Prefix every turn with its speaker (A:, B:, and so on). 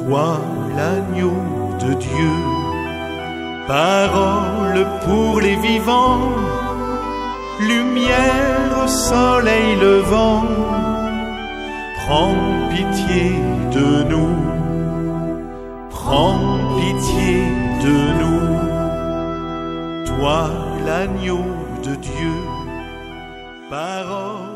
A: Toi l'agneau de Dieu, parole pour les vivants, lumière, soleil levant, prends pitié de nous, prends pitié de nous. Toi l'agneau de Dieu, parole